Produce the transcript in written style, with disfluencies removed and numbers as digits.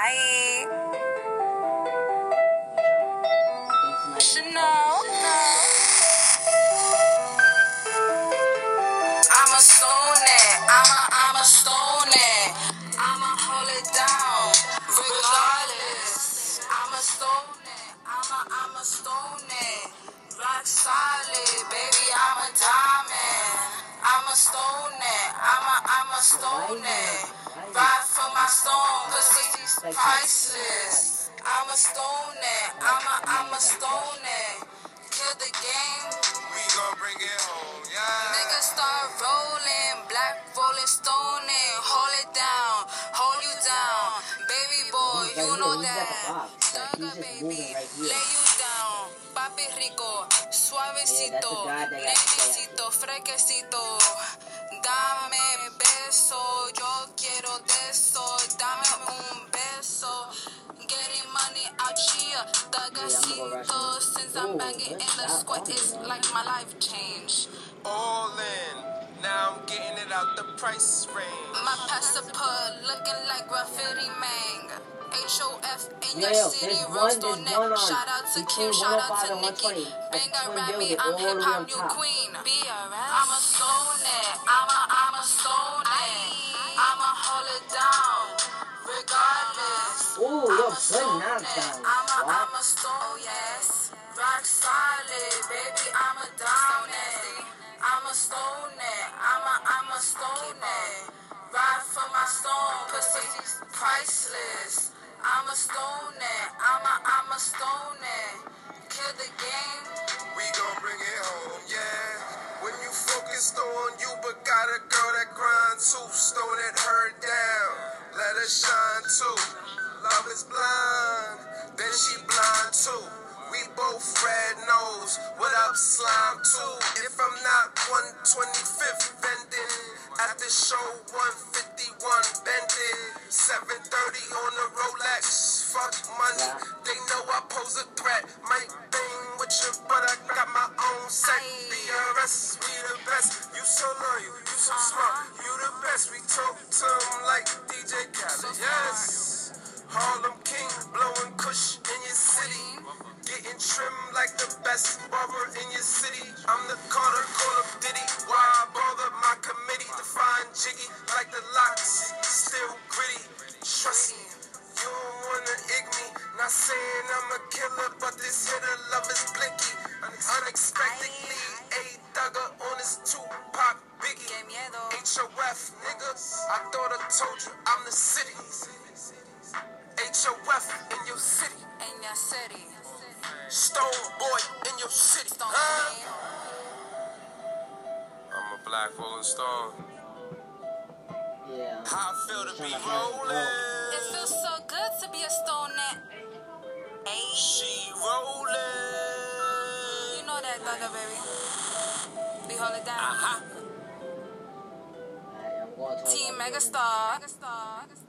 Bye. Chanel. I'ma stone it. I'ma stone it. I'ma hold it down, regardless. I'ma stone it. I'ma stone it. Rock solid, baby. I'm a diamond. I'ma stone it. I'ma stone it. Ride for my stone, pussy's priceless. I'ma stone it. I'ma stone it. Kill the game. We gon' bring it home, yeah. Niggas start rolling, black rolling, stoning. Hold it down, hold you down. Baby boy, you know that. Thugger baby, lay you down. Papi rico, suavecito, nenecito, fresquecito. Dame beso, yo quiero de eso. Dame un beso. Getting money out here, thuggercito. Since I'm banging in the squat, it's like my life changed. All in, now I'm getting it out the price range. My passport looking like graffiti mang. HOF in your city, roast on neck. Shout out to Kim, shout out to Nicki. Bang around me, I'm hip hop new queen. I'ma stone it, I'ma stone it. I'ma hold it down, regardless. Yo, I'ma stone it, I'ma stone, yes. Rock solid, baby, I'ma down it. I'ma stone it, I'ma stone it. Ride for my stone, pussy's priceless. I'ma stone it, I'ma stone it. Kill the game. We gon' bring it home, yeah. When you focused on you, but got a girl that grind too. Stone it, her down, let her shine too. Love is blind, then she blind too. We both red nose, what up slime too? If I'm not 125th bending, at the show 151 bending, 730 on the Rolex, fuck money, they know I pose a threat, might bang with you, but I got my own set, BRS, we the best, you so loyal, you so smart, you the best, we talk to them like DJ Khaled, yes, Harlem King, blowing kush in your city. Getting trimmed like the best barber in your city. I'm the Carter, call up Diddy. Why I bother my committee to find Jiggy like the locks, still gritty. Trust me, you don't wanna ig me. Not saying I'm a killer, but this hitter love is blinky. Unexpectedly, a thugger on his Tupac Biggie. HOF, niggas, I thought I told you I'm the city. HOF in your city. In your city. Stone boy in your city, huh? I'm a black rolling stone. Yeah. How I feel to be rolling. It feels so good to be a stone net. Ayy. She rolling. You know that, Thugger baby. We hold it down. Alright, I'm going to Team Megastar.